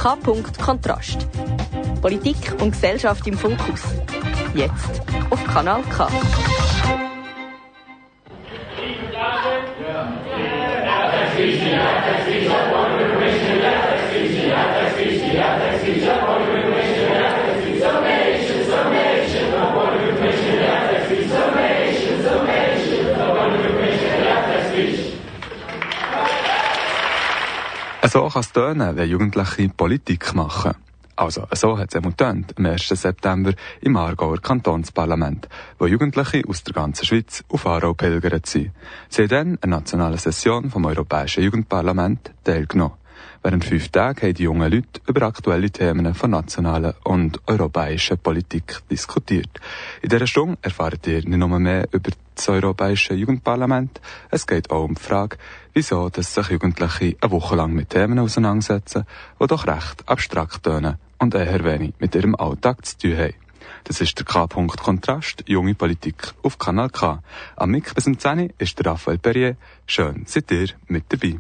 K. Kontrast. Politik und Gesellschaft im Fokus. Jetzt auf Kanal K. So kann es tönen, wenn Jugendliche Politik machen. Also, so hat es getönt am 1. September im Aargauer Kantonsparlament, wo Jugendliche aus der ganzen Schweiz auf Aarau pilgert sind. Sie haben dann an der nationalen Session vom Europäischen Jugendparlament teilgenommen. Während 5 Tagen haben die jungen Leute über aktuelle Themen von nationaler und europäischer Politik diskutiert. In dieser Stunde erfahrt ihr nicht nur mehr über das Europäische Jugendparlament, es geht auch um die Frage, wieso dass sich Jugendliche eine Woche lang mit Themen auseinandersetzen, die doch recht abstrakt tönen und eher wenig mit ihrem Alltag zu tun haben. Das ist der K. Kontrast, junge Politik auf Kanal K. Am Mic bis um 10 ist der Raphael Perrier. Schön, seid ihr mit dabei.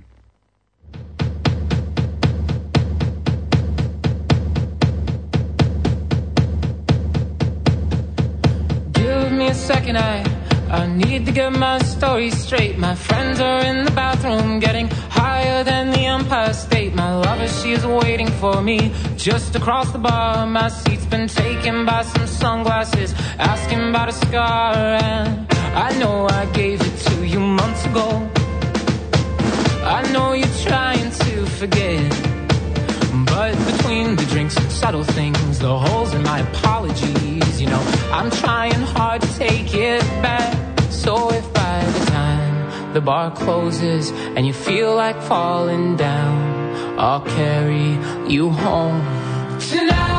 Second, I need to get my story straight. My friends are in the bathroom getting higher than the Empire State. My lover, she is waiting for me just across the bar. My seat's been taken by some sunglasses, asking about a scar. And I know I gave it to you months ago. I know you're trying to forget, but between the drinks and subtle things, the holes in my apologies, you know, I'm trying hard to take it back. So if by the time the bar closes and you feel like falling down, I'll carry you home tonight.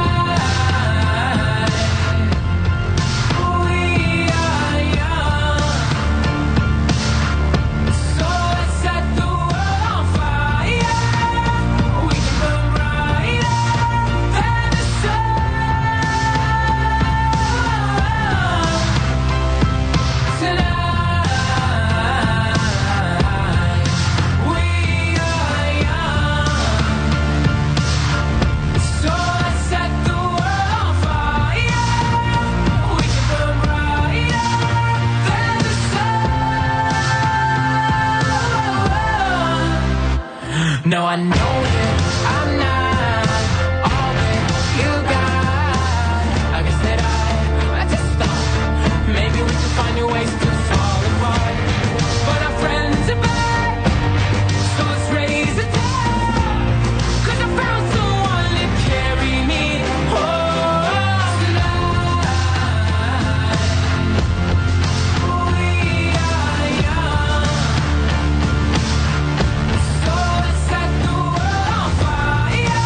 No, I know that I'm not all that you got. I guess that I just thought maybe we could find new ways to fall apart. But our friends are back, so let's raise a toast. 'Cause I found someone to carry me home tonight. We are young, so let's set the world on fire.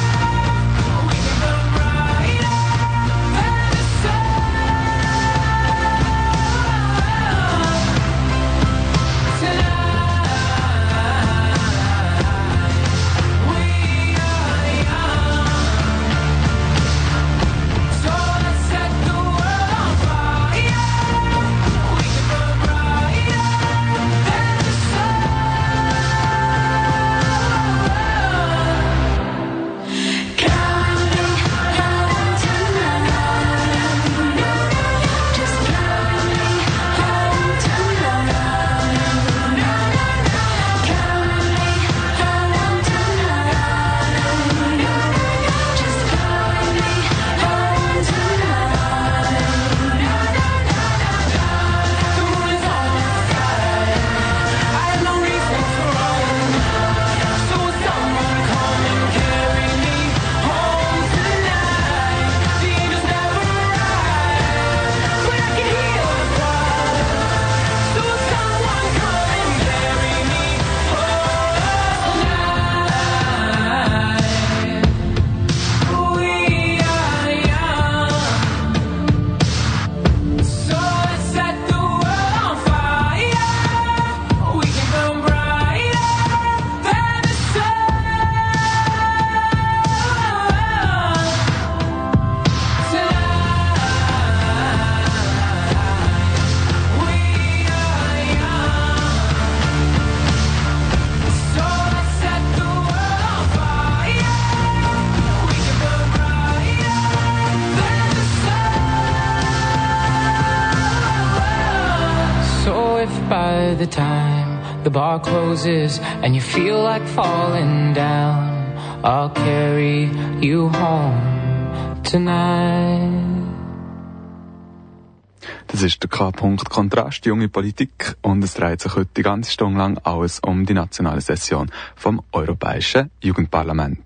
the time the bar closes and you feel like falling down, I'll carry you home tonight. Das ist der K-Punkt Kontrast, junge Politik, und es dreht sich heute die ganze Stunde lang alles um die nationale Session vom Europäischen Jugendparlament.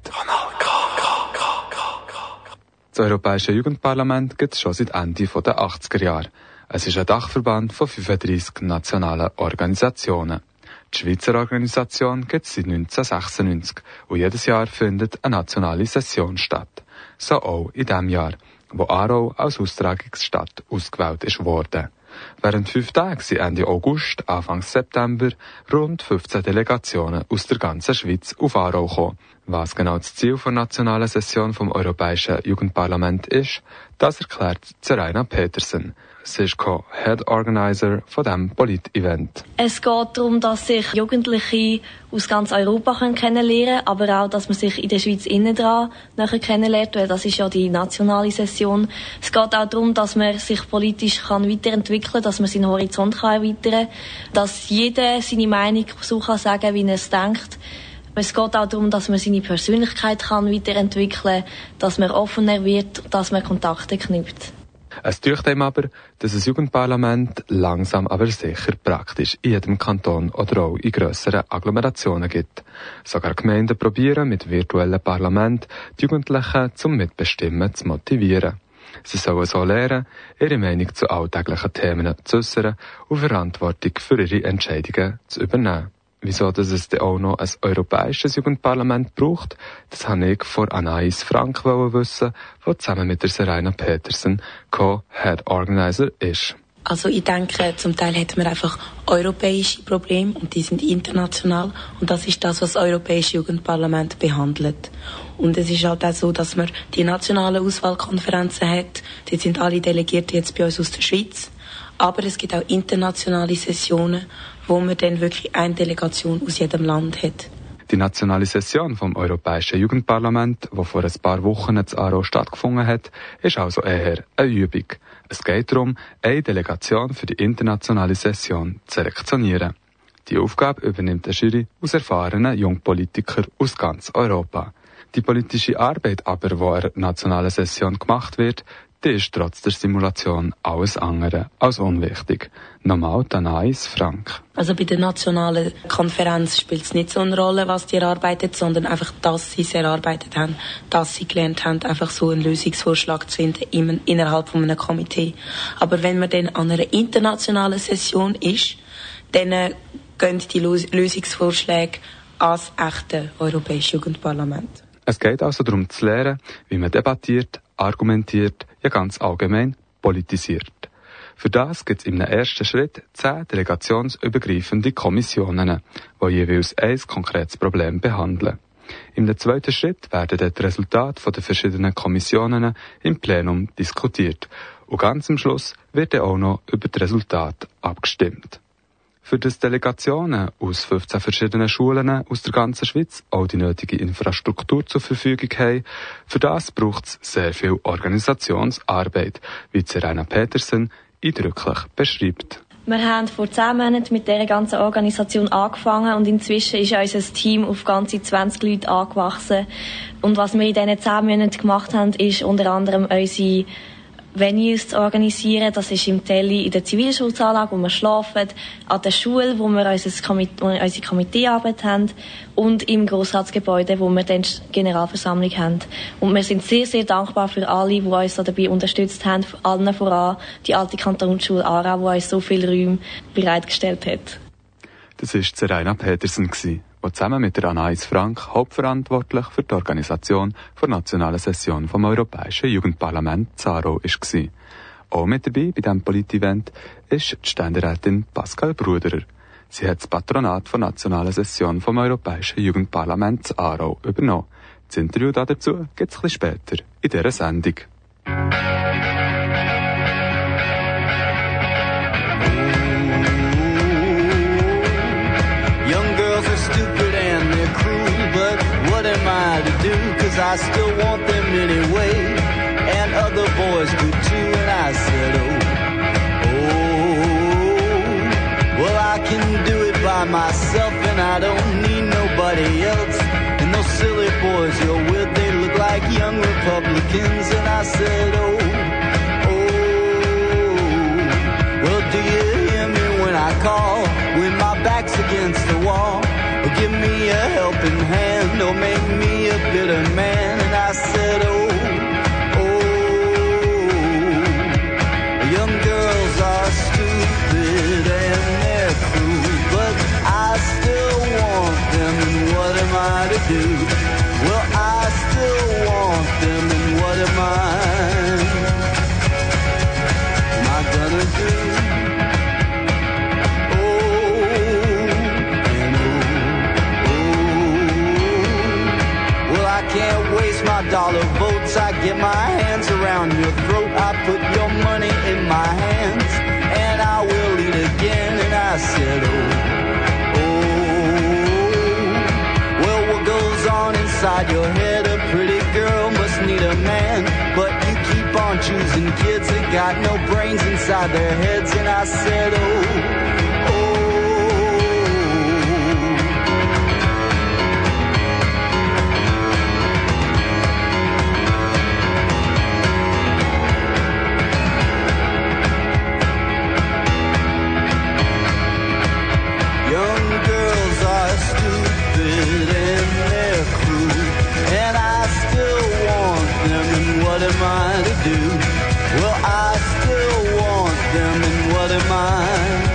Das Europäische Jugendparlament gibt es schon seit Ende der 80er Jahre. Es ist ein Dachverband von 35 nationalen Organisationen. Die Schweizer Organisation gibt es seit 1996 und jedes Jahr findet eine nationale Session statt. So auch in diesem Jahr, wo Aarau als Austragungsstadt ausgewählt ist worden. Während 5 Tagen sind Ende August, Anfang September rund 15 Delegationen aus der ganzen Schweiz auf Aarau gekommen. Was genau das Ziel der nationalen Session vom Europäischen Jugendparlament ist, das erklärt Zeraina Petersen. Sie ist Co-Head Organizer von diesem Polit-Event. Es geht darum, dass sich Jugendliche aus ganz Europa kennenlernen können, aber auch, dass man sich in der Schweiz innen dran nachher kennenlernt, weil das ist ja die nationale Session. Es geht auch darum, dass man sich politisch weiterentwickeln kann, dass man seinen Horizont erweitern kann, dass jeder seine Meinung so sagen kann, wie er es denkt. Es geht auch darum, dass man seine Persönlichkeit weiterentwickeln kann, dass man offener wird, dass man Kontakte knüpft. Es täuscht einem aber, dass das Jugendparlament langsam aber sicher praktisch in jedem Kanton oder auch in grösseren Agglomerationen gibt. Sogar Gemeinden probieren mit virtuellen Parlamenten die Jugendlichen zum Mitbestimmen zu motivieren. Sie sollen so lernen, ihre Meinung zu alltäglichen Themen zu äußern und Verantwortung für ihre Entscheidungen zu übernehmen. Wieso dass es auch noch ein europäisches Jugendparlament braucht, das habe ich von Anais Frank wissen, die zusammen mit der Zeraina Petersen Co-Head Organizer ist. Also ich denke, zum Teil hat man einfach europäische Probleme und die sind international und das ist das, was das Europäische Jugendparlament behandelt. Und es ist halt auch so, dass man die nationalen Auswahlkonferenzen hat, die sind alle Delegierte jetzt bei uns aus der Schweiz, aber es gibt auch internationale Sessionen, wo man dann wirklich eine Delegation aus jedem Land hat. Die nationale Session vom Europäischen Jugendparlament, die vor ein paar Wochen in Aarau stattgefunden hat, ist also eher eine Übung. Es geht darum, eine Delegation für die internationale Session zu selektionieren. Die Aufgabe übernimmt eine Jury aus erfahrenen Jungpolitikern aus ganz Europa. Die politische Arbeit aber, die an der nationalen Session gemacht wird, die ist trotz der Simulation alles andere als unwichtig. Nochmal Anais Frank. Also bei der nationalen Konferenz spielt es nicht so eine Rolle, was die erarbeitet, sondern einfach, dass sie es erarbeitet haben, dass sie gelernt haben, einfach so einen Lösungsvorschlag zu finden innerhalb von einem Komitee. Aber wenn man dann an einer internationalen Session ist, dann gehen die Lösungsvorschläge ans echte Europäische Jugendparlament. Es geht also darum zu lernen, wie man debattiert, argumentiert, ja ganz allgemein politisiert. Für das gibt es im ersten Schritt 10 delegationsübergreifende Kommissionen, die jeweils ein konkretes Problem behandeln. Im zweiten Schritt werden dann die Resultate der verschiedenen Kommissionen im Plenum diskutiert und ganz am Schluss wird dann auch noch über die Resultate abgestimmt. Für das Delegationen aus 15 verschiedenen Schulen aus der ganzen Schweiz auch die nötige Infrastruktur zur Verfügung haben, für das braucht es sehr viel Organisationsarbeit, wie Zeraina Petersen eindrücklich beschreibt. Wir haben vor 10 Monaten mit dieser ganzen Organisation angefangen und inzwischen ist unser Team auf ganze 20 Leute angewachsen. Und was wir in diesen 10 Monaten gemacht haben, ist unter anderem unsere Venues zu organisieren. Das ist im Telly in der Zivilschutzanlage, wo wir schlafen, an der Schule, wo wir unsere Komiteearbeit haben und im Grossratsgebäude, wo wir dann Generalversammlung haben. Und wir sind sehr, sehr dankbar für alle, die uns dabei unterstützt haben, allen voran die alte Kantonsschule Aarau, die uns so viele Räume bereitgestellt hat. Das war Zeraina Petersen, die zusammen mit der Anais Frank hauptverantwortlich für die Organisation der nationalen Session vom Europäischen Jugendparlament Aarau war. Auch mit dabei bei diesem Polit-Event ist die Ständerätin Pascal Bruderer. Sie hat das Patronat der nationalen Session vom Europäischen Jugendparlament Aarau übernommen. Das Interview dazu gibt es ein bisschen später in dieser Sendung. Cause I still want them anyway, and other boys do too, and I said, oh, well I can do by myself and I don't need nobody else. And those silly boys you're with, they look like young Republicans. And I said, oh, well, do you hear me when I call? When my back's against the wall, or give me a helping hand, or make me a bitter man. And I said, oh, young girls are stupid and they're cruel, but I still want them, and what am I to do? Well, I still want them, and what am I gonna do? I can't waste my dollar votes. I get my hands around your throat. I put your money in my hands, and I will eat again. And I said, well, what goes on inside your head? A pretty girl must need a man, but you keep on choosing kids that got no brains inside their heads. And I said, young girls are stupid and they're cruel, and I still want them, and what am I to do? Well, I still want them, and what am I?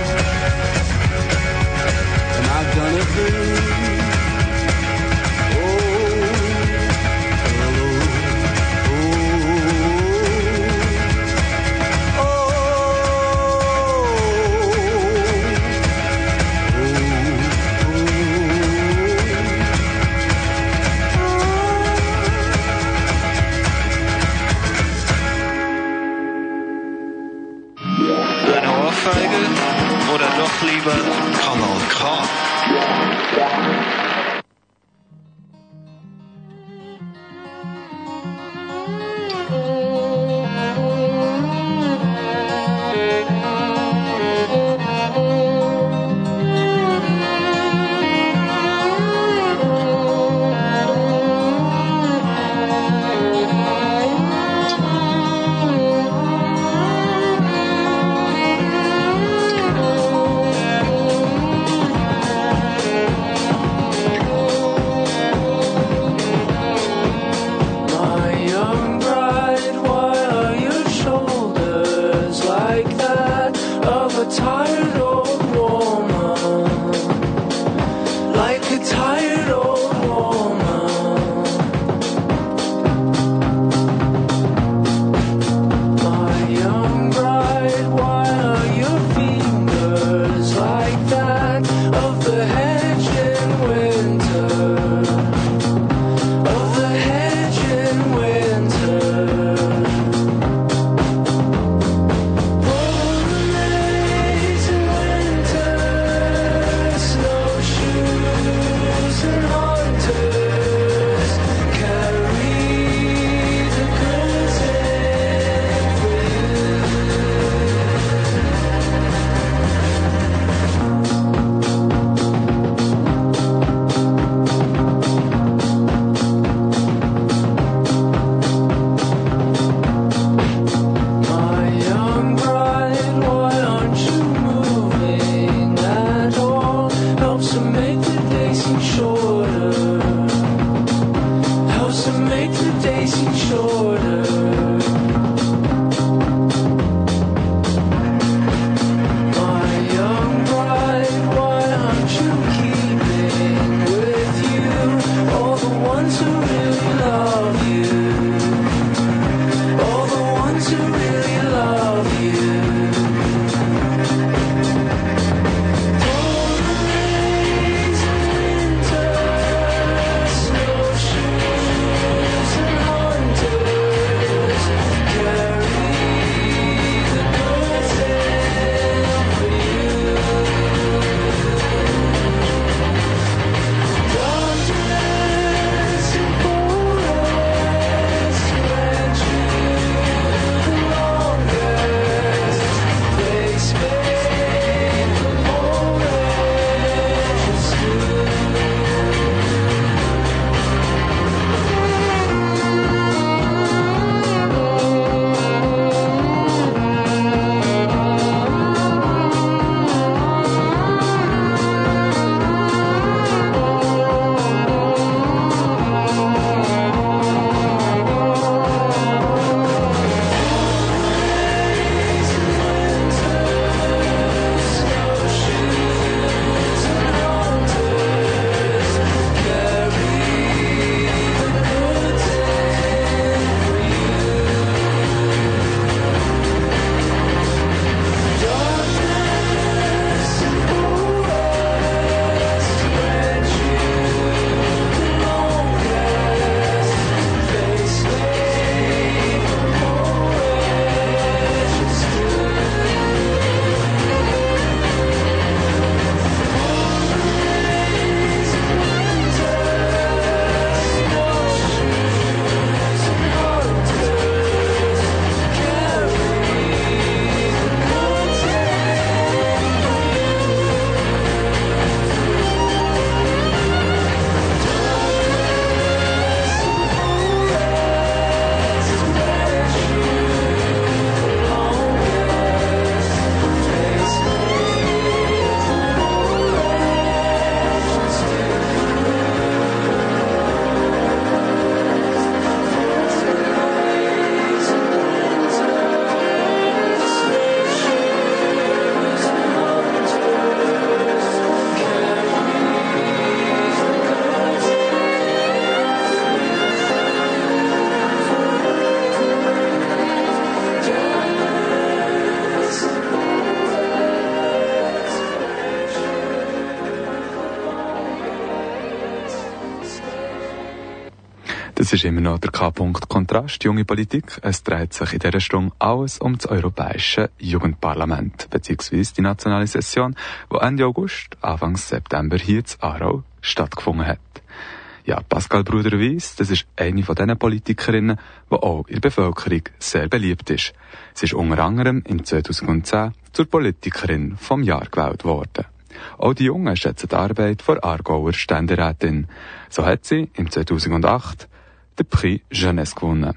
Das ist immer noch der K-Punkt Kontrast, junge Politik. Es dreht sich in dieser Stunde alles um das Europäische Jugendparlament, beziehungsweise die nationale Session, die Ende August, Anfang September hier in Aarau stattgefunden hat. Ja, Pascal Bruder-Wyss, das ist eine von diesen Politikerinnen, die auch in der Bevölkerung sehr beliebt ist. Sie ist unter anderem im 2010 zur Politikerin vom Jahr gewählt worden. Auch die Jungen schätzen die Arbeit der Aargauer Ständerätin. So hat sie im 2008 den Prix Jeunesse gewonnen.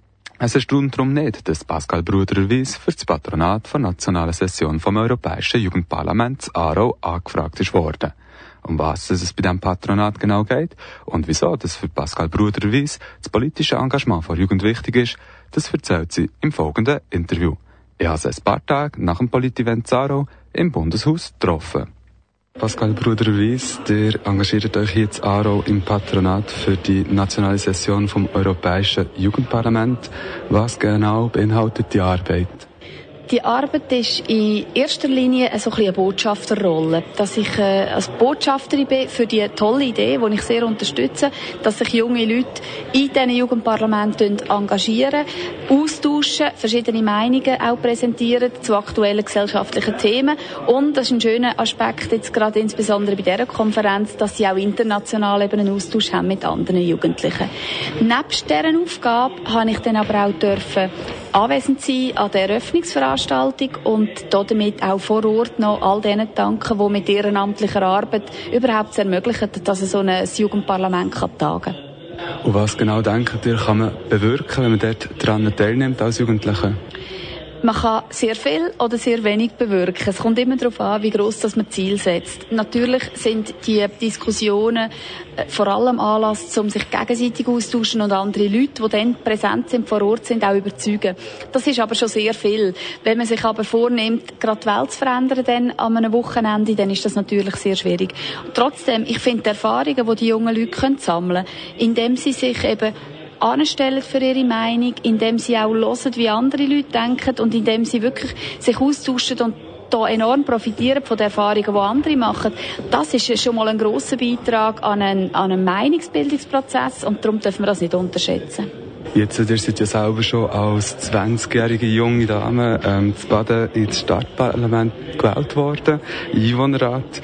Es erstaunt darum nicht, dass Pascal Bruder-Wyss für das Patronat der nationalen Session vom Europäischen Jugendparlaments Aarau angefragt ist worden. Um was es bei diesem Patronat genau geht und wieso das für Pascal Bruder-Wyss das politische Engagement der Jugend wichtig ist, das erzählt sie im folgenden Interview. Ich habe sie ein paar Tage nach dem Polit-Event Aarau im Bundeshaus getroffen. Pascal Bruder-Wyss, ihr engagiert euch hier in Aarau im Patronat für die nationale Session vom Europäischen Jugendparlament. Was genau beinhaltet die Arbeit? Die Arbeit ist in erster Linie so ein bisschen eine Botschafterrolle. Dass ich als Botschafterin bin für die tolle Idee, die ich sehr unterstütze, dass sich junge Leute in diesen Jugendparlamenten engagieren, austauschen, verschiedene Meinungen auch präsentieren zu aktuellen gesellschaftlichen Themen. Und das ist ein schöner Aspekt, jetzt gerade insbesondere bei dieser Konferenz, dass sie auch international eben einen Austausch haben mit anderen Jugendlichen. Nebst deren Aufgabe habe ich dann aber auch dürfen anwesend sein an der Eröffnungsveranstaltung und damit auch vor Ort noch all denen danken, die mit ehrenamtlicher Arbeit überhaupt ermöglichen, dass so ein Jugendparlament tagen kann. Und was genau denkt ihr, kann man bewirken, wenn man dort daran teilnimmt als Jugendliche? Man kann sehr viel oder sehr wenig bewirken. Es kommt immer darauf an, wie gross das man Ziel setzt. Natürlich sind die Diskussionen vor allem Anlass, um sich gegenseitig austauschen und andere Leute, die dann präsent sind, vor Ort sind, auch überzeugen. Das ist aber schon sehr viel. Wenn man sich aber vornimmt, gerade die Welt zu verändern dann an einem Wochenende, dann ist das natürlich sehr schwierig. Und trotzdem, ich finde die Erfahrungen, die die jungen Leute sammeln können, indem sie sich eben anstellen für ihre Meinung, indem sie auch hören, wie andere Leute denken und indem sie wirklich sich austauschen und da enorm profitieren von den Erfahrungen, die andere machen. Das ist schon mal ein grosser Beitrag an einen Meinungsbildungsprozess und darum dürfen wir das nicht unterschätzen. Jetzt, ihr seid ja selber schon als 20-jährige junge Dame zu Baden ins Stadtparlament gewählt worden, Einwohnerrat.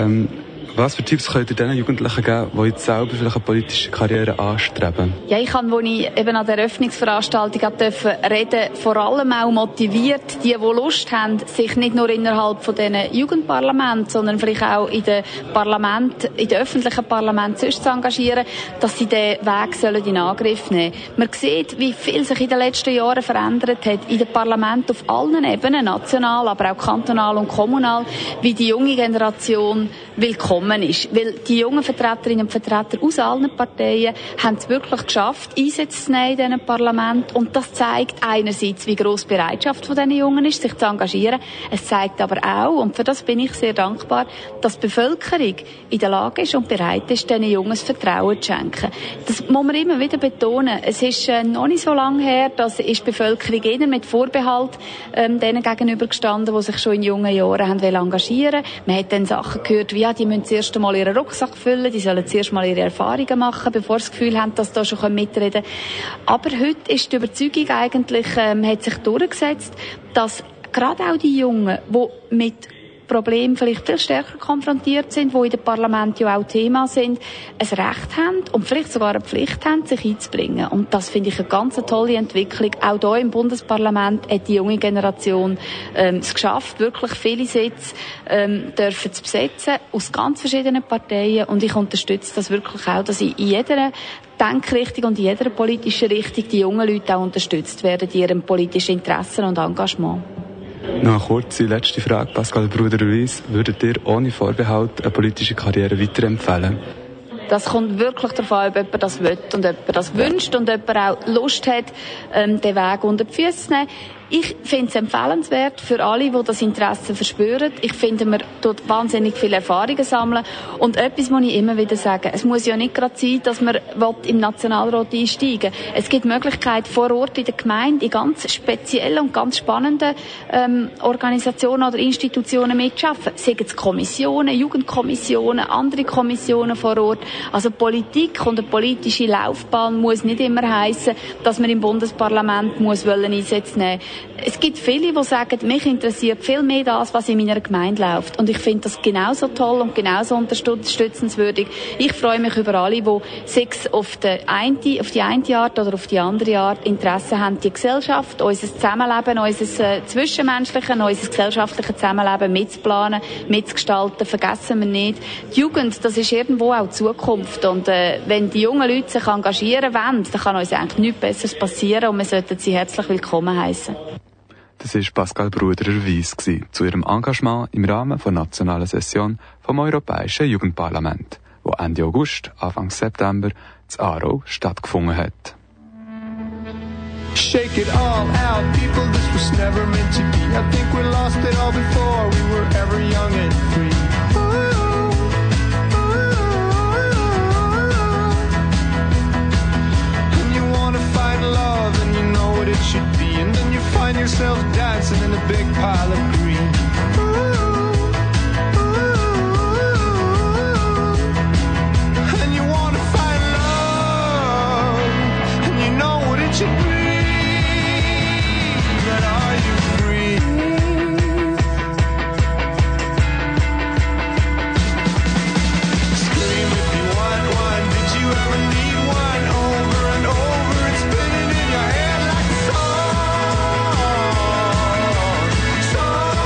Was für Tipps könnt ihr diesen Jugendlichen geben, die jetzt selber vielleicht eine politische Karriere anstreben? Ja, ich habe, als ich eben an der Eröffnungsveranstaltung reden, vor allem auch motiviert, die Lust haben, sich nicht nur innerhalb von diesen Jugendparlamenten, sondern vielleicht auch in den öffentlichen Parlamenten sonst zu engagieren, dass sie diesen Weg in Angriff nehmen sollen. Man sieht, wie viel sich in den letzten Jahren verändert hat in den Parlamenten auf allen Ebenen, national, aber auch kantonal und kommunal, wie die junge Generation willkommen ist. Weil die jungen Vertreterinnen und Vertreter aus allen Parteien haben es wirklich geschafft, Einsätze zu nehmen in diesem Parlament. Und das zeigt einerseits, wie gross die Bereitschaft von diesen Jungen ist, sich zu engagieren. Es zeigt aber auch, und für das bin ich sehr dankbar, dass die Bevölkerung in der Lage ist und bereit ist, diesen Jungen das Vertrauen zu schenken. Das muss man immer wieder betonen. Es ist noch nicht so lange her, dass ist die Bevölkerung eher mit Vorbehalt denen gegenüber gestanden, die sich schon in jungen Jahren haben engagieren wollen. Man hat dann Sachen gehört, wie die müssen zuerst einmal ihren Rucksack füllen, die sollen zuerst mal ihre Erfahrungen machen, bevor sie das Gefühl haben, dass sie da schon mitreden können. Aber heute ist die Überzeugung eigentlich, hat sich durchgesetzt, dass gerade auch die Jungen, die mit Probleme vielleicht viel stärker konfrontiert sind, die in dem Parlament ja auch Thema sind, ein Recht haben und vielleicht sogar eine Pflicht haben, sich einzubringen. Und das finde ich eine ganz tolle Entwicklung. Auch hier im Bundesparlament hat die junge Generation es geschafft, wirklich viele Sitze dürfen zu besetzen, aus ganz verschiedenen Parteien. Und ich unterstütze das wirklich auch, dass in jeder Denkrichtung und in jeder politischen Richtung die jungen Leute auch unterstützt werden, in ihrem politischen Interessen und Engagement. Noch eine kurze letzte Frage, Pascal Bruder-Wyss. Würdet ihr ohne Vorbehalt eine politische Karriere weiterempfehlen? Das kommt wirklich darauf an, ob jemand das will und ob er das wünscht und ob er auch Lust hat, den Weg unter die Füße zu nehmen. Ich finde es empfehlenswert für alle, die das Interesse verspüren. Ich finde, man tut wahnsinnig viele Erfahrungen sammeln. Und etwas muss ich immer wieder sagen. Es muss ja nicht gerade sein, dass man im Nationalrat einsteigen will. Es gibt Möglichkeiten vor Ort in der Gemeinde, in ganz speziellen und ganz spannenden Organisationen oder Institutionen mitzuarbeiten. Seien es Kommissionen, Jugendkommissionen, andere Kommissionen vor Ort. Also Politik und eine politische Laufbahn muss nicht immer heissen, dass man im Bundesparlament muss Einsätze nehmen. Es gibt viele, die sagen, mich interessiert viel mehr das, was in meiner Gemeinde läuft. Und ich finde das genauso toll und genauso unterstützenswürdig. Ich freue mich über alle, die sich auf die eine Art oder auf die andere Art Interesse haben, die Gesellschaft, unser Zusammenleben, unser zwischenmenschliches, unser gesellschaftliches Zusammenleben mitzuplanen, mitzugestalten. Vergessen wir nicht, die Jugend, das ist irgendwo auch die Zukunft. Und wenn die jungen Leute sich engagieren wollen, dann kann uns eigentlich nichts Besseres passieren und wir sollten sie herzlich willkommen heißen. Das war Pascal Bruderer-Weiss zu ihrem Engagement im Rahmen der nationalen Session vom Europäischen Jugendparlament, wo Ende August, Anfang September in Aarau stattgefunden hat. Shake it all out, people, this was never meant to be. I think we lost it all before we were ever young and free. And you wanna find love and you know what it should be. And then you find yourself dancing in a big pile of green. And you wanna find love and you know what it should be. But are you free? Scream if you want one. Did you ever need one? Over and over, it's spinning in your head like a song.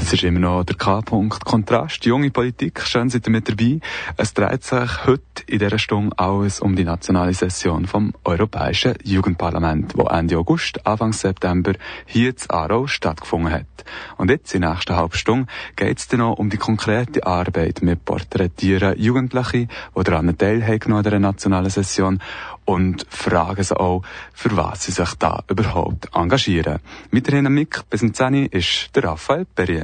Das ist immer noch der K-Punkt Kontrast. Junge Politik, schön seid ihr mit dabei. Es dreht sich heute in dieser Stunde alles um die nationale Session vom Europäischen Jugendparlament, die Ende August, Anfang September hier in Aarau stattgefunden hat. Und jetzt, in der nächsten halben Stunde, geht es dann noch um die konkrete Arbeit. Wir porträtieren Jugendliche, die daran teilhaben an dieser nationalen Session und fragen sie auch, für was sie sich da überhaupt engagieren. Weiterhin am Mic bis zum 10 ist der Raphael Perrier.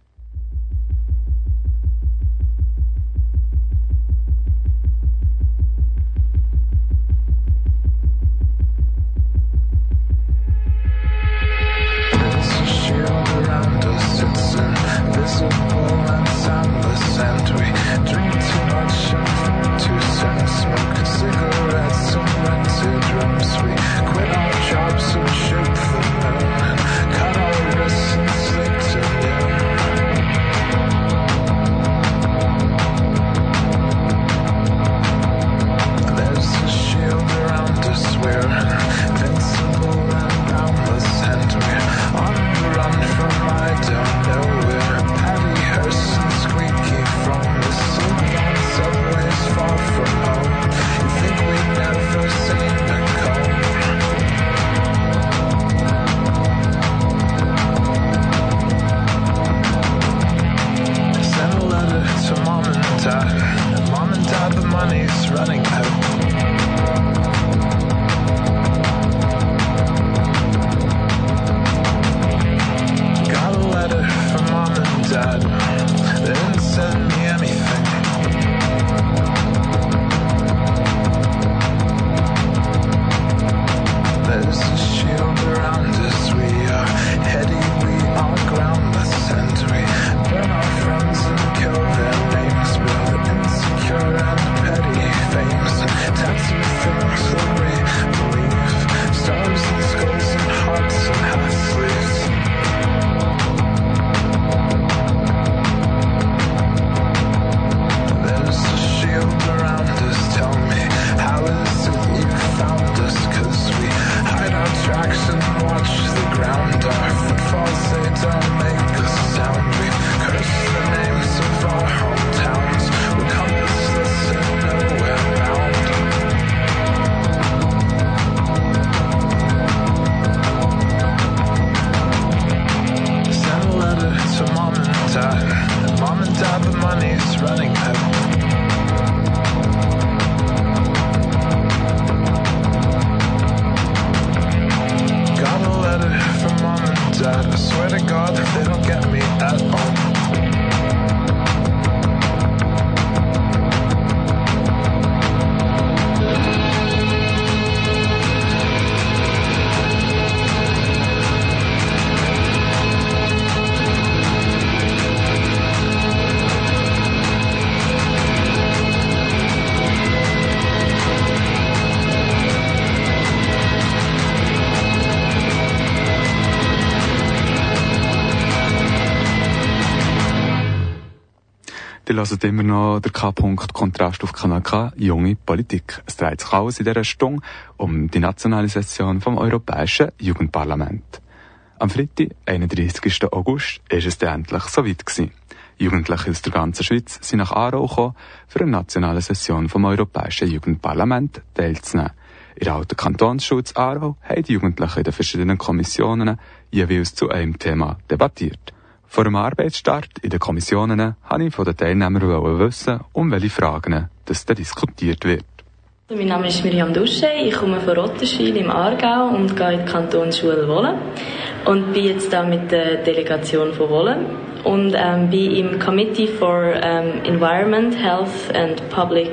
Die hören immer noch der K-Punkt Kontrast auf Kanal K, junge Politik. Es dreht sich alles in dieser Stunde um die nationale Session vom Europäischen Jugendparlament. Am Freitag, 31. August, ist es dann endlich soweit gewesen. Jugendliche aus der ganzen Schweiz sind nach Aarau gekommen, für eine nationale Session vom Europäischen Jugendparlament teilzunehmen. In der alten Kantonsschule in Aarau haben die Jugendlichen in den verschiedenen Kommissionen jeweils zu einem Thema debattiert. Vor dem Arbeitsstart in den Kommissionen wollte ich von den Teilnehmern wissen, um welche Fragen das da diskutiert wird. Mein Name ist Miriam Dusche, ich komme von Rotterschwil im Aargau und gehe in die Kantonsschule Wohlen und bin jetzt da mit der Delegation von Wohlen und bin im Committee for Environment, Health and Public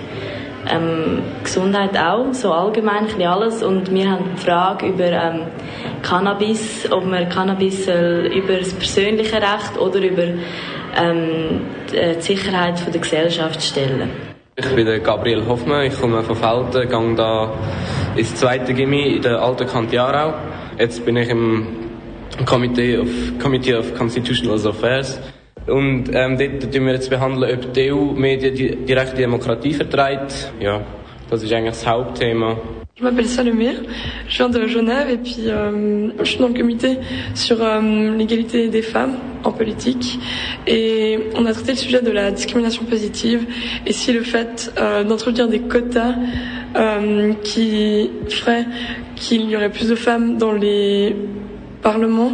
Gesundheit auch, so allgemein ein bisschen alles, und wir haben die Frage über Cannabis, ob man Cannabis über das persönliche Recht oder über die Sicherheit der Gesellschaft stellen. Ich bin der Gabriel Hoffmann, ich komme von Velten, gehe da ins zweite Gimmi in der alten Kant Aarau. Jetzt bin ich im Committee of Constitutional Affairs. Und dort behandeln wir jetzt, ob die EU mehr die direkte Demokratie vertreibt. Ja, das ist eigentlich das Hauptthema. Je m'appelle Salomé, je viens de Genève et puis je suis dans le comité sur l'égalité des femmes en politique. Et on a traité le sujet de la discrimination positive et si le fait d'introduire des quotas qui ferait qu'il y aurait plus de femmes dans les parlements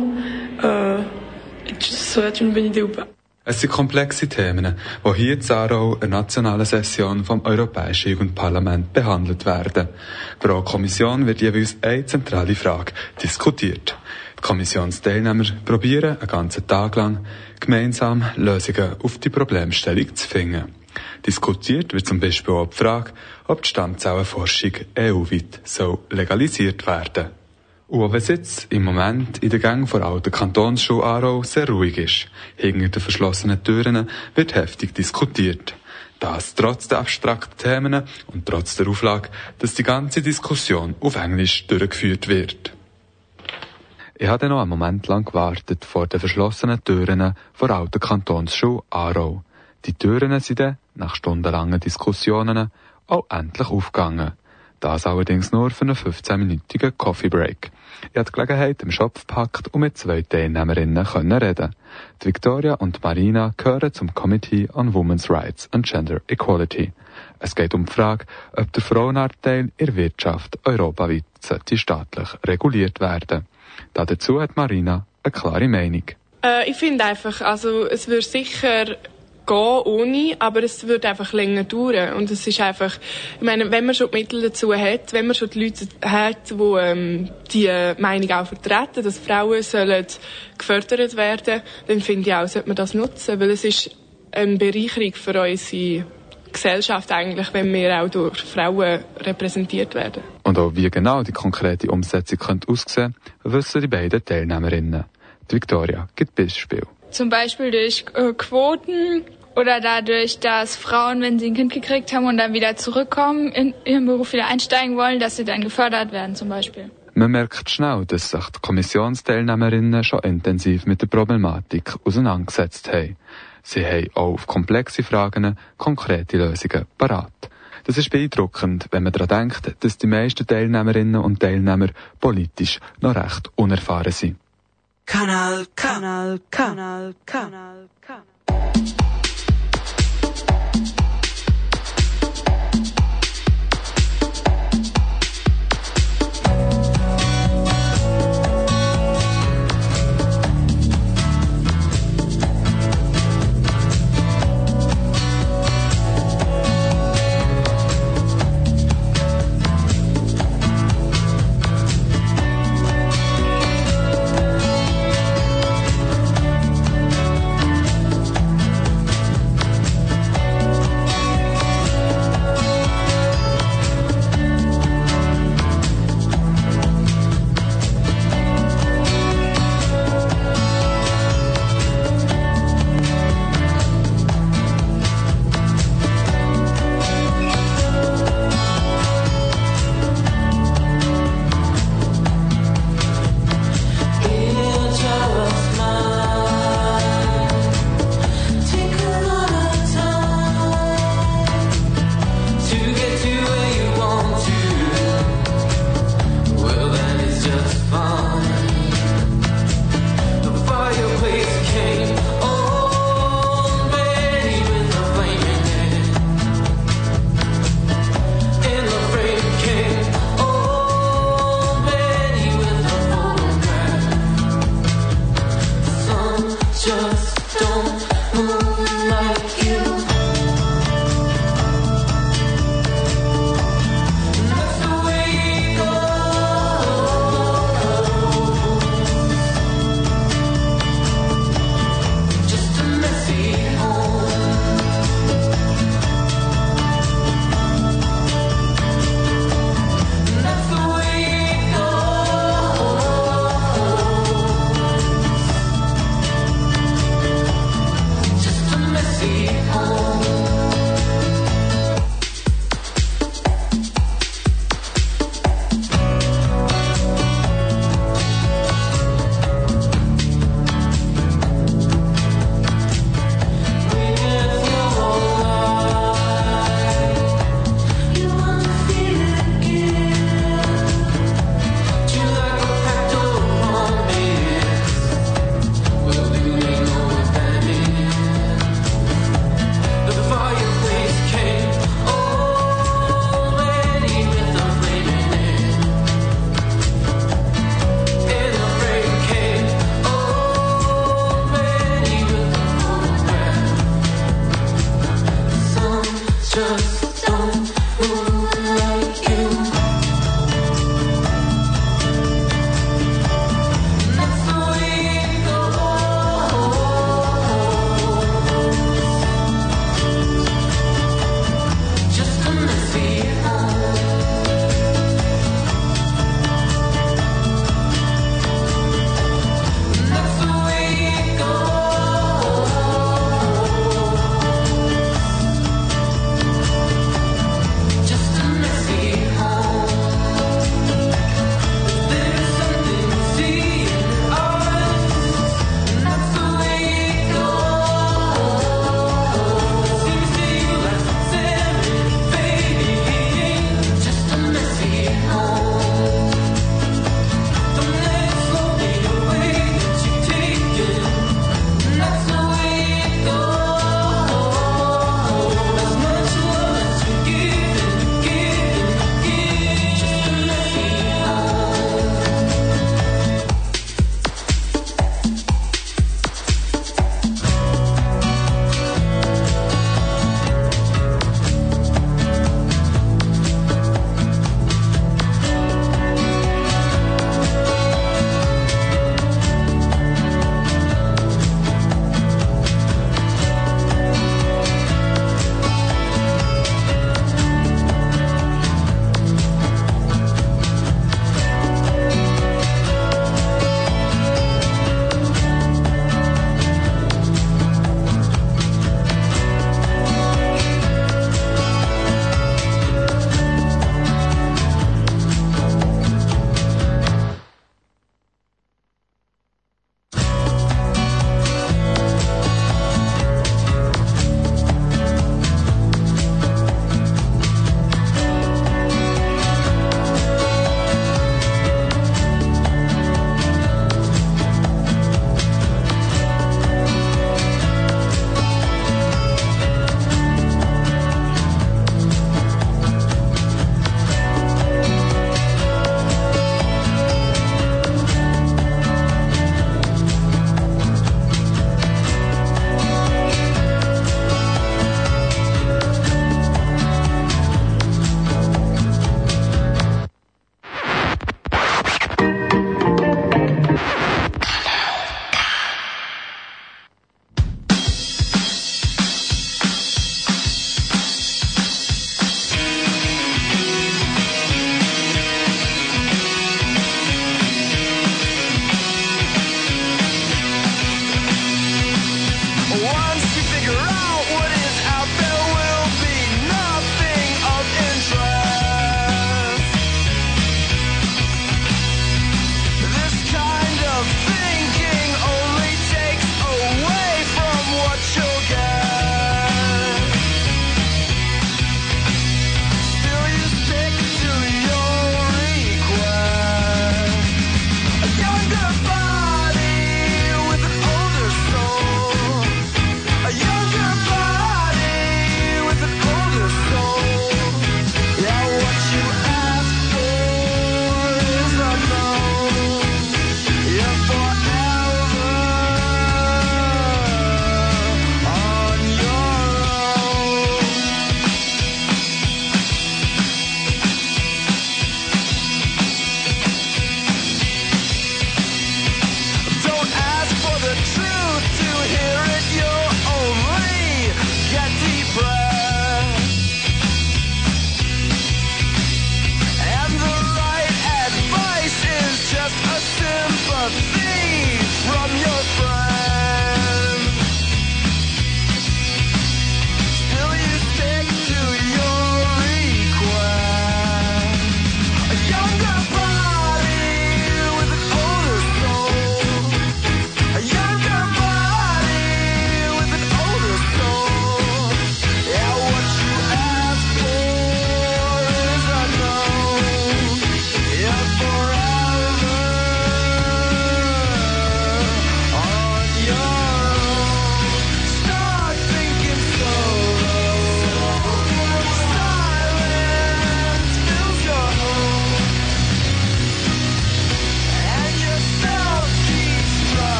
serait une bonne idée ou pas. Es sind komplexe Themen, die hier in Aarau in der nationalen Session vom Europäischen Jugendparlament behandelt werden. Pro Kommission wird jeweils eine zentrale Frage diskutiert. Die Kommissionsteilnehmer probieren einen ganzen Tag lang gemeinsam Lösungen auf die Problemstellung zu finden. Diskutiert wird zum Beispiel auch die Frage, ob die Stammzellenforschung EU-weit legalisiert werden soll. Und auch wenn es jetzt im Moment in den Gängen der alten Kantonsschule Aarau sehr ruhig ist, hinter den verschlossenen Türen wird heftig diskutiert. Das trotz der abstrakten Themen und trotz der Auflage, dass die ganze Diskussion auf Englisch durchgeführt wird. Ich habe noch einen Moment lang gewartet vor den verschlossenen Türen der alten Kantonsschule Aarau. Die Türen sind dann, nach stundenlangen Diskussionen, auch endlich aufgegangen. Das allerdings nur für einen 15-minütigen Coffee Break. Ich hatte die Gelegenheit im Schopf gepackt und mit 2 Teilnehmerinnen reden. Die Victoria und Marina gehören zum Committee on Women's Rights and Gender Equality. Es geht um die Frage, ob der Frauenanteil in der Wirtschaft europaweit staatlich reguliert werden. Dazu hat Marina eine klare Meinung. Ich finde einfach, es würde sicher gehen ohne, aber es wird einfach länger dauern. Und es ist einfach, ich meine, wenn man schon die Mittel dazu hat, wenn man schon die Leute hat, die die Meinung auch vertreten, dass Frauen sollen gefördert werden, dann finde ich auch, sollte man das nutzen, weil es ist eine Bereicherung für unsere Gesellschaft eigentlich, wenn wir auch durch Frauen repräsentiert werden. Und auch wie genau die konkrete Umsetzung könnte aussehen, wissen die beiden Teilnehmerinnen. Die Victoria gibt Beispiele. Zum Beispiel durch Quoten oder dadurch, dass Frauen, wenn sie ein Kind gekriegt haben und dann wieder zurückkommen, in ihren Beruf wieder einsteigen wollen, dass sie dann gefördert werden zum Beispiel. Man merkt schnell, dass sich die Kommissionsteilnehmerinnen schon intensiv mit der Problematik auseinandergesetzt haben. Sie haben auch auf komplexe Fragen konkrete Lösungen parat. Das ist beeindruckend, wenn man daran denkt, dass die meisten Teilnehmerinnen und Teilnehmer politisch noch recht unerfahren sind. Kanal K.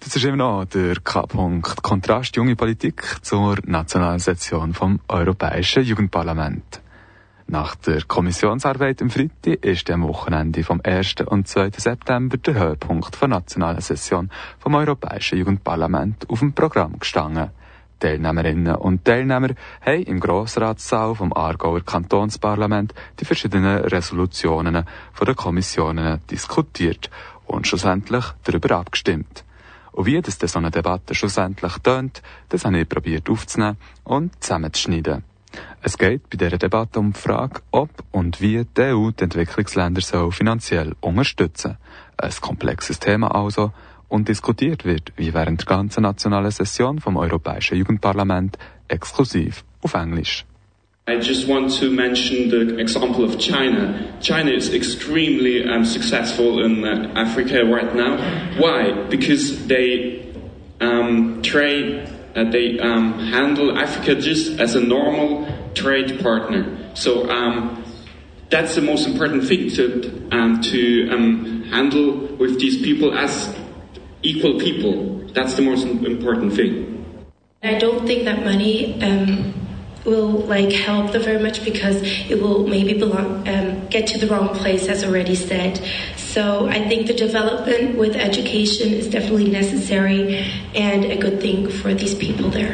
Das ist immer noch der K-Punkt Kontrast Junge Politik zur Nationalisation vom Europäischen Jugendparlament. Nach der Kommissionsarbeit im Freitag ist am Wochenende vom 1. und 2. September der Höhepunkt der nationalen Session vom Europäischen Jugendparlament auf dem Programm gestanden. Teilnehmerinnen und Teilnehmer haben im Grossratssaal vom Aargauer Kantonsparlament die verschiedenen Resolutionen von den Kommissionen diskutiert und schlussendlich darüber abgestimmt. Und wie das so eine Debatte schlussendlich tönt, das habe ich probiert aufzunehmen und zusammenzuschneiden. Es geht bei dieser Debatte um die Frage, ob und wie die EU die Entwicklungsländer soll finanziell unterstützen. Ein komplexes Thema also, und diskutiert wird, wie während der ganzen nationalen Session vom Europäischen Jugendparlament exklusiv auf Englisch. I just want to mention the example of China. China is extremely successful in Africa right now. Why? Because they handle Africa just as a normal trade partner. So that's the most important thing to handle with these people as equal people. That's the most important thing. I don't think that money will help them very much because it will maybe get to the wrong place, as already said. So I think the development with education is definitely necessary and a good thing for these people there.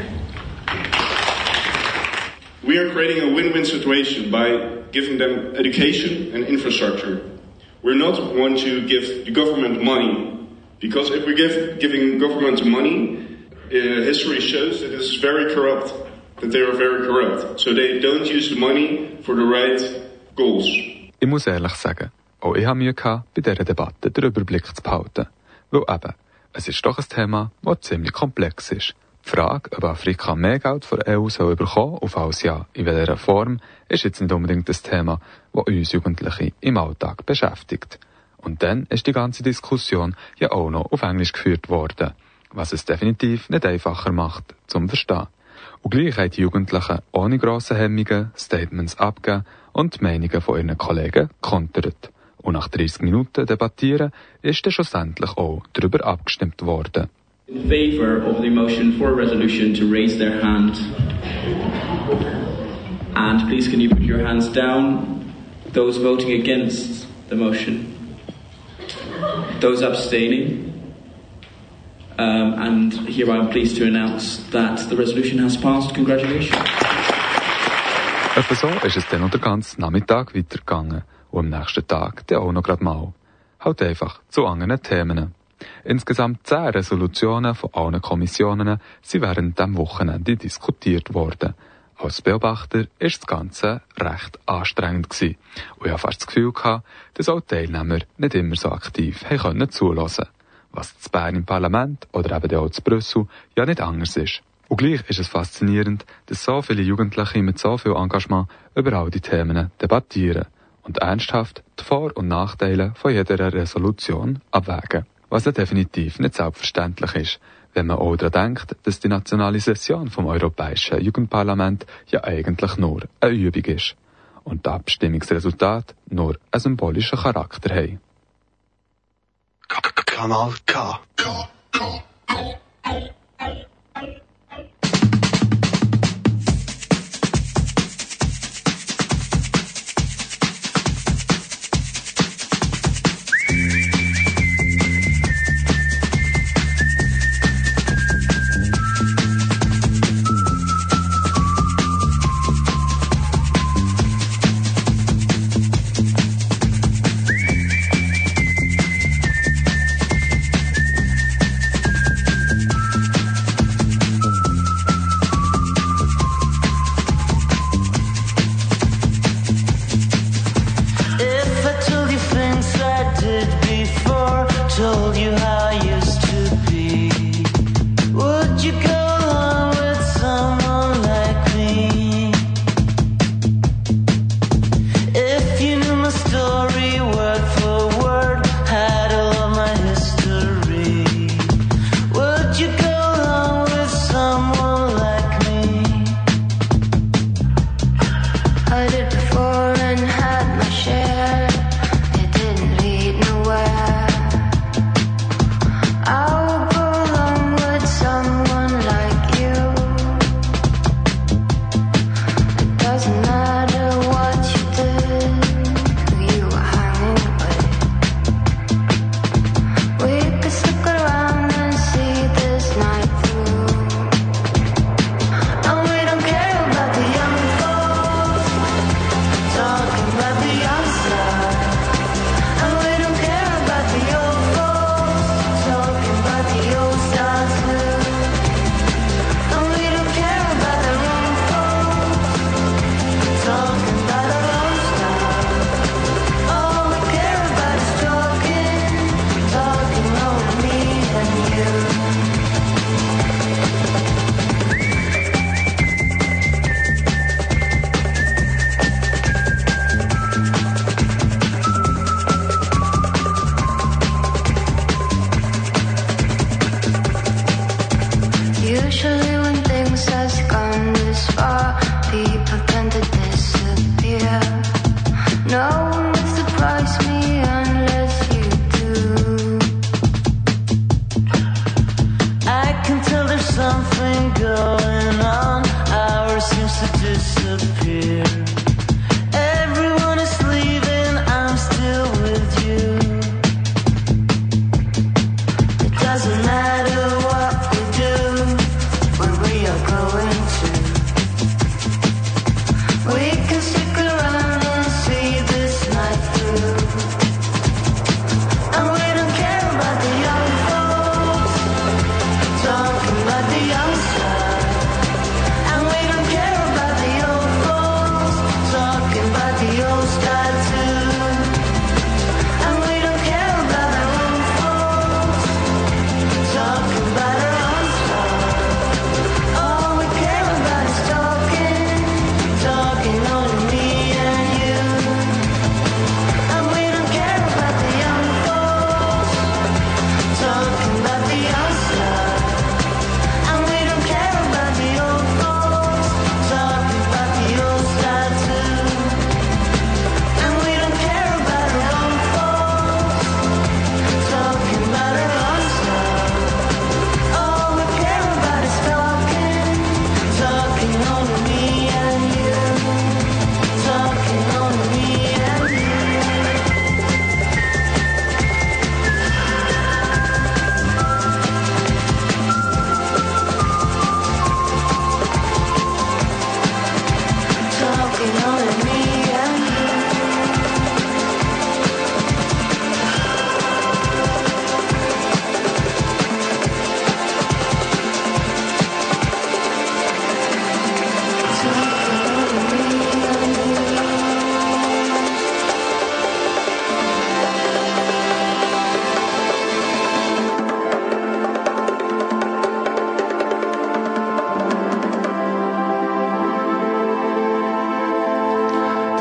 We are creating a win-win situation by giving them education and infrastructure. We're not one to give the government money, because if we giving government money, history shows that it's very corrupt. That they are very corrupt. So they don't use the money for the right goals. Ich muss ehrlich sagen, auch ich habe Mühe gehabt, bei dieser Debatte den Überblick zu behalten. Weil eben, es ist doch ein Thema, das ziemlich komplex ist. Die Frage, ob Afrika mehr Geld von der EU soll bekommen, und falls ja, in welcher Form, ist jetzt nicht unbedingt das Thema, das uns Jugendliche im Alltag beschäftigt. Und dann ist die ganze Diskussion ja auch noch auf Englisch geführt worden, was es definitiv nicht einfacher macht, zum Verstehen. Und gleich haben die Jugendlichen ohne grosse Hemmungen Statements abgegeben und die Meinungen von ihren Kollegen kontert. Und nach 30 Minuten Debattieren ist dann schlussendlich auch darüber abgestimmt worden. In favour of the motion for a resolution to raise their hand. And please can you put your hands down? Those voting against the motion. Those abstaining. And here I am pleased to announce that the resolution has passed. Congratulations. Etwa so ist es dann noch den ganzen Nachmittag weitergegangen und am nächsten Tag dann auch noch gerade mal. Halt einfach zu anderen Themen. Insgesamt 10 Resolutionen von allen Kommissionen sind während diesem Wochenende diskutiert worden. Als Beobachter war das Ganze recht anstrengend gewesen. Und ich hatte fast das Gefühl gehabt, dass auch die Teilnehmer nicht immer so aktiv haben zuhören können. Was zu Bern im Parlament oder eben auch zu Brüssel ja nicht anders ist. Und gleich ist es faszinierend, dass so viele Jugendliche mit so viel Engagement über all die Themen debattieren und ernsthaft die Vor- und Nachteile von jeder Resolution abwägen. Was ja definitiv nicht selbstverständlich ist, wenn man auch daran denkt, dass die nationale Session vom Europäischen Jugendparlament ja eigentlich nur eine Übung ist und die Abstimmungsresultate nur einen symbolischen Charakter haben. Kanal K.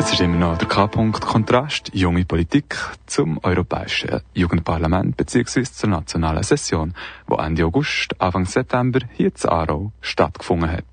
Es ist immer noch der K-Punkt Kontrast, junge Politik zum Europäischen Jugendparlament bzw. zur nationalen Session, die Ende August, Anfang September hier in Aarau stattgefunden hat.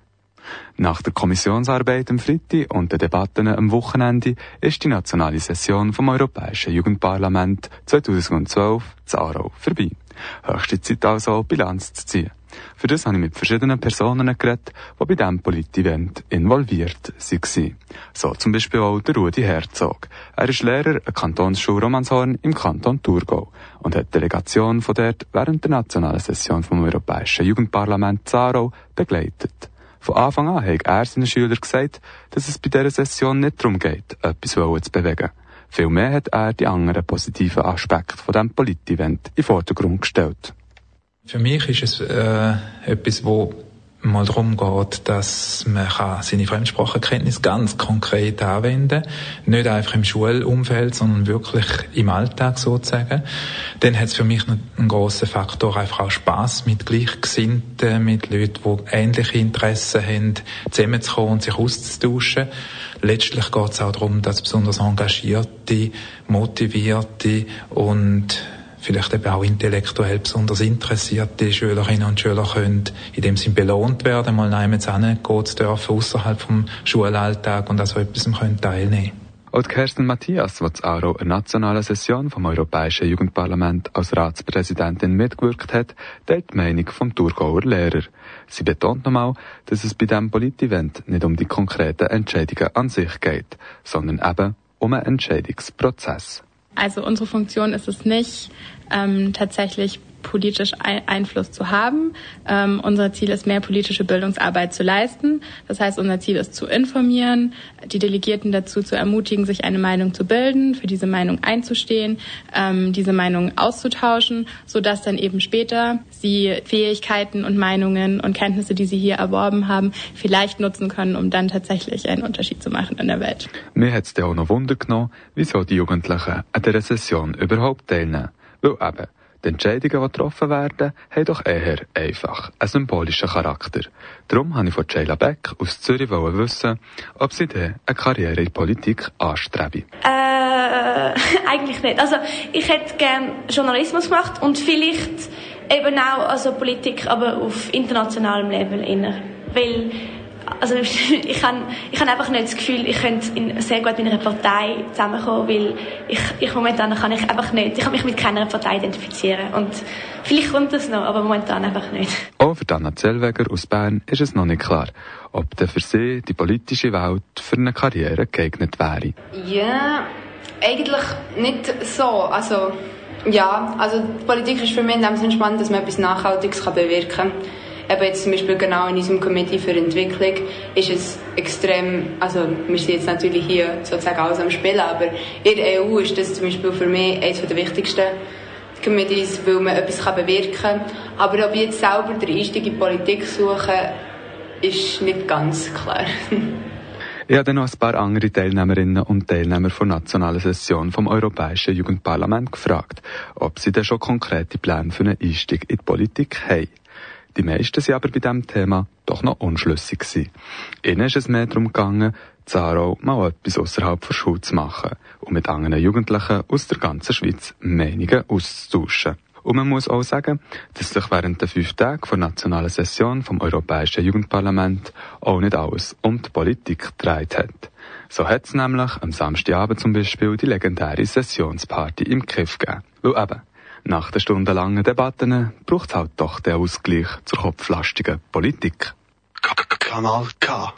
Nach der Kommissionsarbeit am Freitag und den Debatten am Wochenende ist die nationale Session vom Europäischen Jugendparlament 2012 in Aarau vorbei. Höchste Zeit also, Bilanz zu ziehen. Für das habe ich mit verschiedenen Personen geredet, die bei diesem Polit-Event involviert waren. So zum Beispiel auch der Rudi Herzog. Er ist Lehrer an der Kantonsschule Romanshorn im Kanton Thurgau und hat die Delegation von dort während der nationalen Session vom Europäischen Jugendparlament in Aarau begleitet. Von Anfang an hat er seinen Schülern gesagt, dass es bei dieser Session nicht darum geht, etwas zu bewegen. Vielmehr hat er die anderen positiven Aspekte von diesem Polit-Event in den Vordergrund gestellt. Für mich ist es etwas, wo mal darum geht, dass man seine Fremdsprachenkenntnis ganz konkret anwenden kann. Nicht einfach im Schulumfeld, sondern wirklich im Alltag sozusagen. Dann hat es für mich noch einen grossen Faktor, einfach auch Spass mit Gleichgesinnten, mit Leuten, die ähnliche Interessen haben, zusammenzukommen und sich auszutauschen. Letztlich geht es auch darum, dass besonders engagierte, motivierte und vielleicht eben auch intellektuell besonders interessierte Schülerinnen und Schüler können in dem Sinn belohnt werden, mal neimen hingehen zu dürfen, außerhalb vom Schulalltag und an so etwas teilnehmen können. Auch Kerstin Matthias, die in Aarau an der nationalen Session vom Europäischen Jugendparlament als Ratspräsidentin mitgewirkt hat, teilt die Meinung vom Thurgauer Lehrer. Sie betont nochmal, dass es bei diesem Polit-Event nicht um die konkreten Entscheidungen an sich geht, sondern eben um einen Entscheidungsprozess. Also unsere Funktion ist es nicht, tatsächlich politisch Einfluss zu haben. Unser Ziel ist, mehr politische Bildungsarbeit zu leisten. Das heißt, unser Ziel ist zu informieren, die Delegierten dazu zu ermutigen, sich eine Meinung zu bilden, für diese Meinung einzustehen, diese Meinung auszutauschen, sodass dann eben später sie Fähigkeiten und Meinungen und Kenntnisse, die sie hier erworben haben, vielleicht nutzen können, um dann tatsächlich einen Unterschied zu machen in der Welt. Mir hat es auch noch Wunder genommen, wieso die Jugendlichen an dieser Session überhaupt teilnehmen. Weil eben, die Entscheidungen, die getroffen werden, haben doch eher einfach einen symbolischen Charakter. Darum wollte ich von Sheila Beck aus Zürich wissen, ob sie dann eine Karriere in der Politik anstrebe. Eigentlich nicht. Also, ich hätte gerne Journalismus gemacht und vielleicht eben auch Politik, aber auf internationalem Level eher. Weil, ich habe einfach nicht das Gefühl, ich könnte sehr gut in einer Partei zusammenkommen, weil ich momentan kann ich einfach nicht. Ich kann mich mit keiner Partei identifizieren und vielleicht kommt das noch, aber momentan einfach nicht. Auch für Anna Zellweger aus Bern ist es noch nicht klar, ob denn für sie die politische Welt für eine Karriere geeignet wäre. Ja, eigentlich nicht so. Die Politik ist für mich in dem Sinne spannend, dass man etwas Nachhaltiges bewirken kann. Eben jetzt zum Beispiel genau in unserem Committee für Entwicklung ist es extrem, wir sind jetzt natürlich hier sozusagen alles am Spielen, aber in der EU ist das zum Beispiel für mich eines der wichtigsten Committees, weil man etwas bewirken kann. Aber ob ich jetzt selber den Einstieg in die Politik suche, ist nicht ganz klar. Ich habe dann noch ein paar andere Teilnehmerinnen und Teilnehmer der nationalen Session vom Europäischen Jugendparlament gefragt, ob sie denn schon konkrete Pläne für einen Einstieg in die Politik haben. Die meisten waren aber bei diesem Thema doch noch unschlüssig gewesen. Ihnen ist es mehr darum gegangen, in Aarau mal etwas außerhalb der Schule zu machen und mit anderen Jugendlichen aus der ganzen Schweiz Meinungen auszutauschen. Und man muss auch sagen, dass sich während der 5 Tage der nationalen Session vom Europäischen Jugendparlament auch nicht alles um die Politik gedreht hat. So hat es nämlich am Samstagabend zum Beispiel die legendäre Sessionsparty im Kiff gegeben. Weil eben, nach den stundenlangen Debatten braucht es halt doch den Ausgleich zur kopflastigen Politik. Kanal K.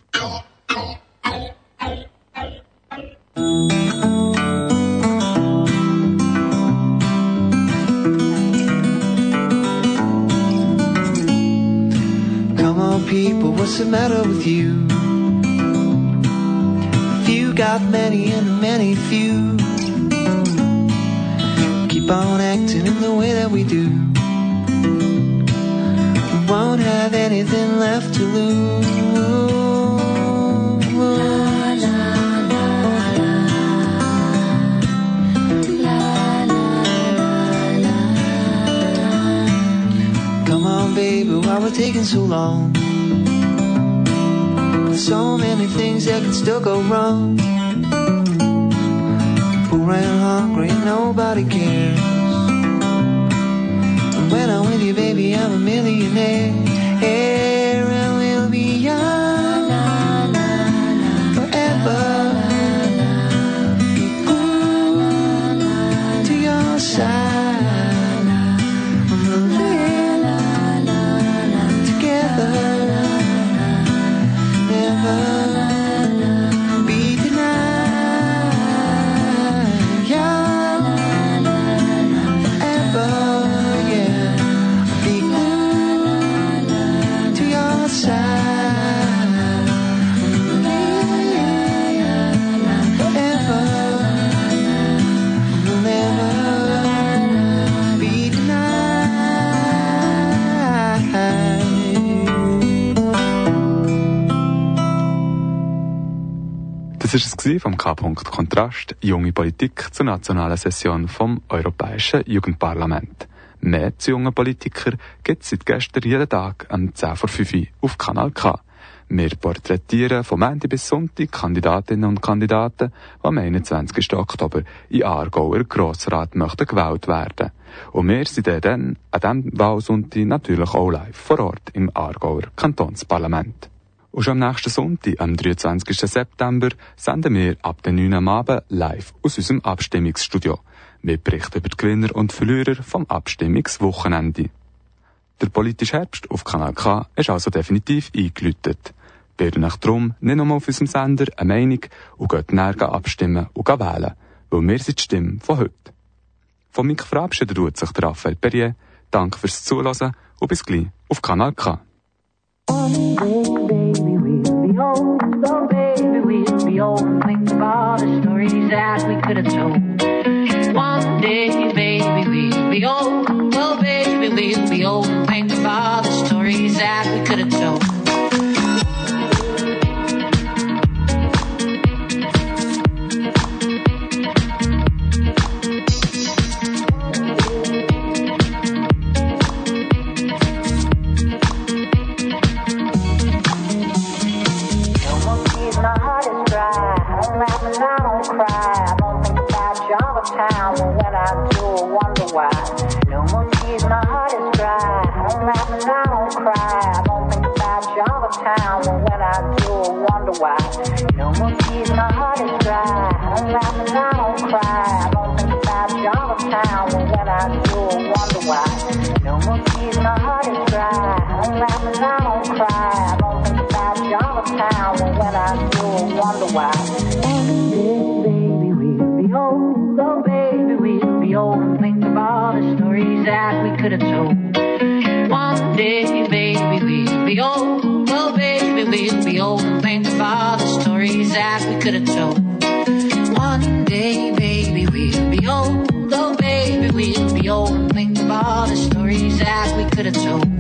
Come on people, what's the matter with you? Few got many and many few. Keep on acting in the way that we do. We won't have anything left to lose. La, la, la, la. La, la, la, la. Come on, baby, why we're taking so long? So many things that can still go wrong. around hungry, nobody cares. And when I'm with you, baby, I'm a millionaire. And we'll be young forever. Ooh, to your side, we'll live together. Never be denied. Young forever, yeah. Be glued to your side. Live forever. We'll never be denied. Das war es vom K-Punkt Kontrast, junge Politik zur nationalen Session vom Europäischen Jugendparlament. Mehr zu jungen Politikern gibt es seit gestern jeden Tag um 10 vor 5 Uhr auf Kanal K. Wir porträtieren vom Montag bis Sonntag Kandidatinnen und Kandidaten, die am 21. Oktober in Aargauer Grossrat möchten gewählt werden. Und wir sind dann an diesem Wahlsonntag natürlich auch live vor Ort im Aargauer Kantonsparlament. Und schon am nächsten Sonntag, am 23. September, senden wir ab den 9 Uhr am Abend live aus unserem Abstimmungsstudio. Wir berichten über die Gewinner und Verlierer vom Abstimmungswochenende. Der politische Herbst auf Kanal K ist also definitiv eingeläutet. Bilden euch darum nicht nur auf unserem Sender eine Meinung und geht näher abstimmen und wählen, weil wir sind die Stimme von heute. Von mich verabschiedet sich der Raphael Perrier. Danke fürs Zuhören und bis gleich auf Kanal K. Old, oh baby, we'll be old and think of all the stories that we could have told. One day, baby, we'll be old, oh baby, we'll be old and think of all the stories that we could have told. Town, when I do, I wonder why. No more tears, my heart is dry. I'm laughing, I don't cry. I don't think about you all the time, when I do, I wonder why. No more tears, my heart is dry. I'm laughing, I don't cry. I don't think about you all the time, when I do, I wonder why. No more tears, my heart is dry. I'm laughing, I don't cry. I don't think about you all the time, when I do, I wonder why. One day, baby, we'll be old. Oh baby, we'll be old and think of all the stories that we could have told. One day, baby, we'll be old. Oh baby, we'll be old and think of all the stories that we could have told. One day, baby, we'll be old. Oh baby, we'll be old and think of all the stories that we could have told.